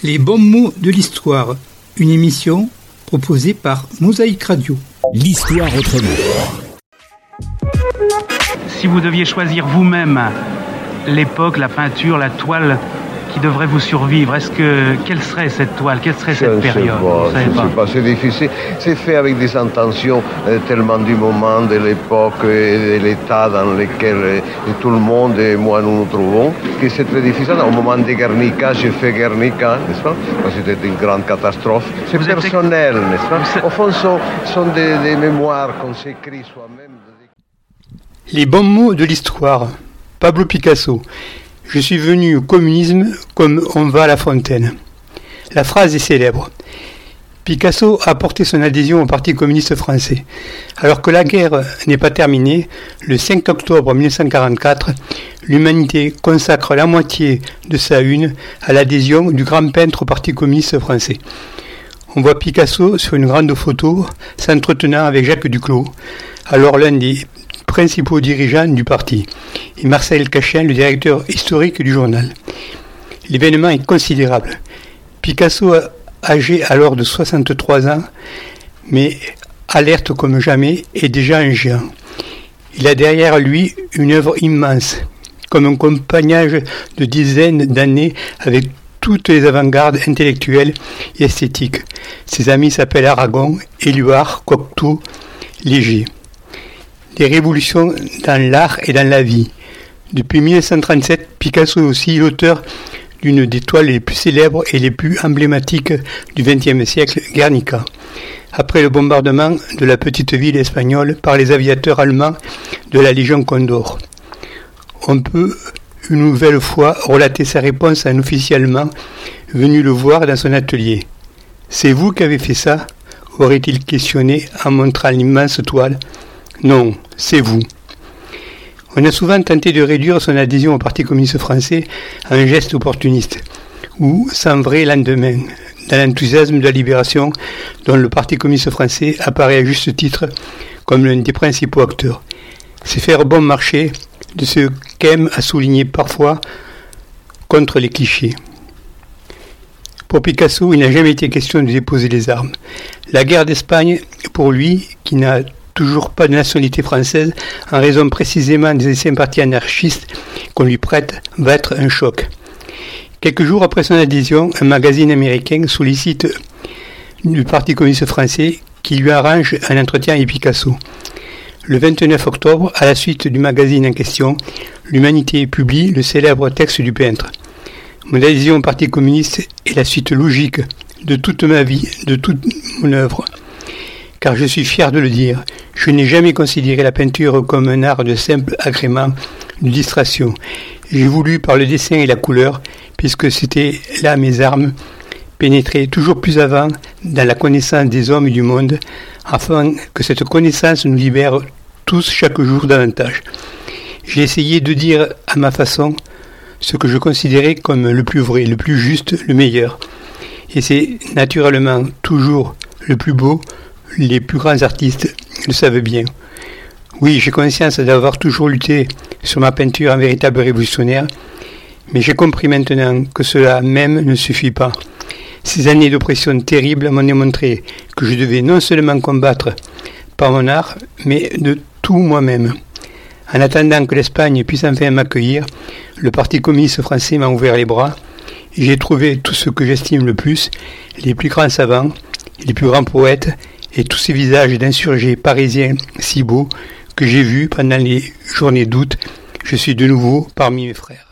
Les bons mots de l'histoire, une émission proposée par Mosaïque Radio. L'histoire autrement. Si vous deviez choisir vous-même l'époque, la peinture, la toile qui devrait vous survivre, quelle serait cette toile, quelle serait cette période? Je ne sais pas, c'est difficile. C'est fait avec des intentions tellement du moment, de l'époque et de l'état dans lequel tout le monde et moi nous nous trouvons, que c'est très difficile. Au moment de Guernica, j'ai fait Guernica, n'est-ce pas? C'était une grande catastrophe. C'est personnel, n'est-ce pas? Au fond, ce sont des mémoires qu'on s'écrit soi-même. Les bons mots de l'histoire. Pablo Picasso. Je suis venu au communisme comme on va à la fontaine. La phrase est célèbre. Picasso a apporté son adhésion au Parti communiste français. Alors que la guerre n'est pas terminée, le 5 octobre 1944, l'humanité consacre la moitié de sa une à l'adhésion du grand peintre au Parti communiste français. On voit Picasso sur une grande photo s'entretenant avec Jacques Duclos, alors l'un des principaux dirigeants du parti, et Marcel Cachin, le directeur historique du journal. L'événement est considérable. Picasso, âgé alors de 63 ans, mais alerte comme jamais, est déjà un géant. Il a derrière lui une œuvre immense, comme un compagnage de dizaines d'années avec toutes les avant-gardes intellectuelles et esthétiques. Ses amis s'appellent Aragon, Éluard, Cocteau, Léger. Des révolutions dans l'art et dans la vie. Depuis 1937, Picasso est aussi l'auteur d'une des toiles les plus célèbres et les plus emblématiques du XXe siècle, Guernica. Après le bombardement de la petite ville espagnole par les aviateurs allemands de la Légion Condor. On peut une nouvelle fois relater sa réponse à un officier allemand venu le voir dans son atelier. « C'est vous qui avez fait ça ?» aurait-il questionné en montrant l'immense toile. Non, c'est vous. On a souvent tenté de réduire son adhésion au Parti communiste français à un geste opportuniste, ou sans vrai lendemain, dans l'enthousiasme de la libération dont le Parti communiste français apparaît à juste titre comme l'un des principaux acteurs. C'est faire bon marché de ce qu'aime à souligner parfois contre les clichés. Pour Picasso, il n'a jamais été question de déposer les armes. La guerre d'Espagne, pour lui, qui n'a toujours pas de nationalité française, en raison précisément des sympathies anarchistes qu'on lui prête, va être un choc. Quelques jours après son adhésion, un magazine américain sollicite du Parti communiste français qui lui arrange un entretien avec Picasso. Le 29 octobre, à la suite du magazine en question, l'Humanité publie le célèbre texte du peintre. Mon adhésion au Parti communiste est la suite logique de toute ma vie, de toute mon œuvre. Car je suis fier de le dire, je n'ai jamais considéré la peinture comme un art de simple agrément, de distraction. J'ai voulu, par le dessin et la couleur, puisque c'était là mes armes, pénétrer toujours plus avant dans la connaissance des hommes et du monde, afin que cette connaissance nous libère tous chaque jour davantage. J'ai essayé de dire à ma façon ce que je considérais comme le plus vrai, le plus juste, le meilleur. Et c'est naturellement toujours le plus beau. Les plus grands artistes le savent bien. Oui, j'ai conscience d'avoir toujours lutté sur ma peinture en véritable révolutionnaire, mais j'ai compris maintenant que cela même ne suffit pas. Ces années d'oppression terrible m'ont démontré que je devais non seulement combattre par mon art, mais de tout moi-même. En attendant que l'Espagne puisse enfin m'accueillir, le Parti communiste français m'a ouvert les bras et j'ai trouvé tout ce que j'estime le plus, les plus grands savants, les plus grands poètes, et tous ces visages d'insurgés parisiens si beaux que j'ai vus pendant les journées d'août, je suis de nouveau parmi mes frères.